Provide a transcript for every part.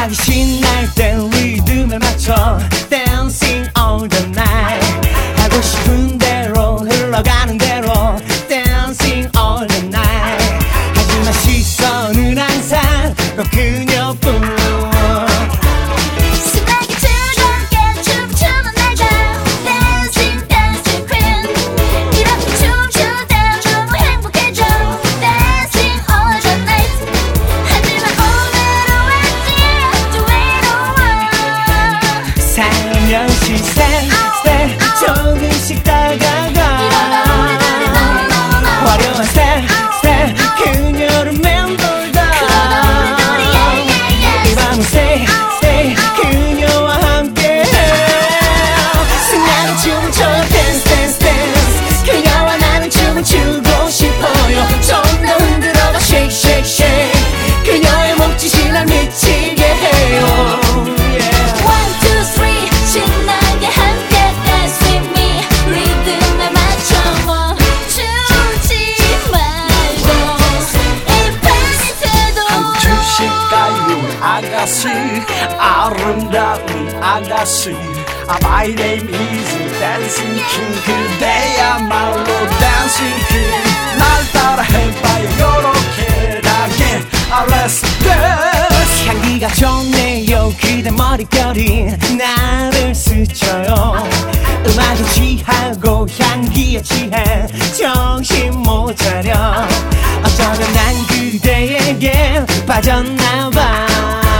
음악이 신날 땐 리듬에 맞춰 Dancing all the night. 하고 싶은 대로 흘러가는 대로 Dancing all the night. 하지만 시선은 항상 너 그녀뿐. 살며시 step 조금씩 다가가 화려한 step 그녀를 맴돌다 이 밤은 stay 그녀와 함께 신나는 춤을 춰 dance 그녀와 나는 춤을 추고 싶어요. 좀 더 흔들어봐 shake 그녀의 몸짓이 날 미치게 해요. 아가씨 아름다운 아가씨 My name is Dancing King. 그대야말로 Dancing King. 날 따라 해봐요 요렇게 나게 Let's dance. 향기가 좋네요 그대 머릿결이 나를 스쳐요. 음악에 취하고 향기에 취해 정신 못 차려. 어쩌면 난 그대에게 빠졌나봐.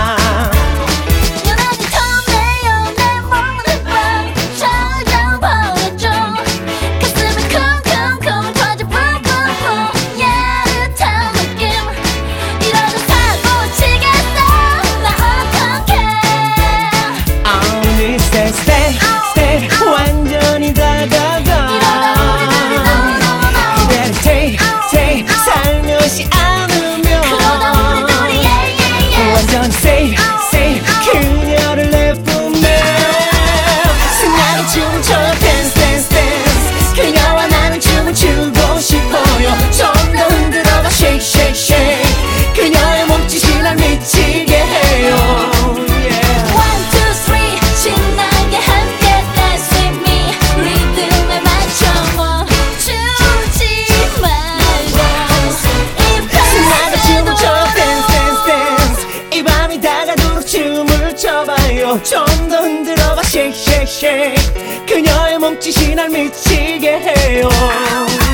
stay 완전히 다가가 그대를 take 살며시 안으며 완전히 say 그녀를 내뿜며 신나는 춤을 춰 dance 그녀와 나는 춤을 추고 싶어요. 좀 더 흔들어봐 shake 그녀의 몸짓이 날 미치게 해요. 좀 더 흔들어봐 shake 그녀의 몸짓이 날 미치게 해요.